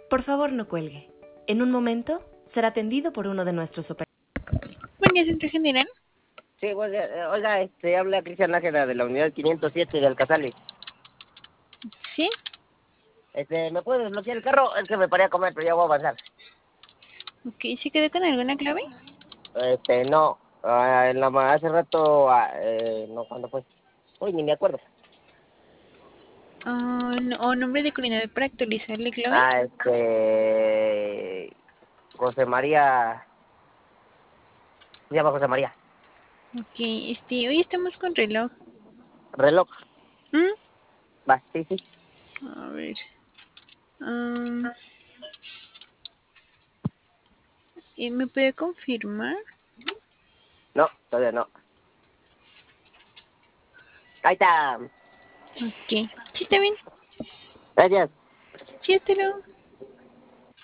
Por favor, no cuelgue. En un momento será atendido por uno de nuestros operadores. Buen día, Centro General. Sí, oiga, habla Cristian Nájera de la unidad 507 de Alcazali. ¿Sí? ¿Me puede desbloquear el carro? Es que me paré a comer, pero ya voy a avanzar. Ok, ¿sí quedó con alguna clave? No. Hace rato, no, ¿cuándo fue? Uy, ni me acuerdo. O nombre de coordinador para actualizar la clave. José María. Se llama José María. Ok, hoy estamos con reloj. Reloj. ¿Mm? Va, sí, sí. A ver. ¿Me puede confirmar? No, todavía no. Ahí está. Ok, sí está bien. Gracias. Sí, hasta luego.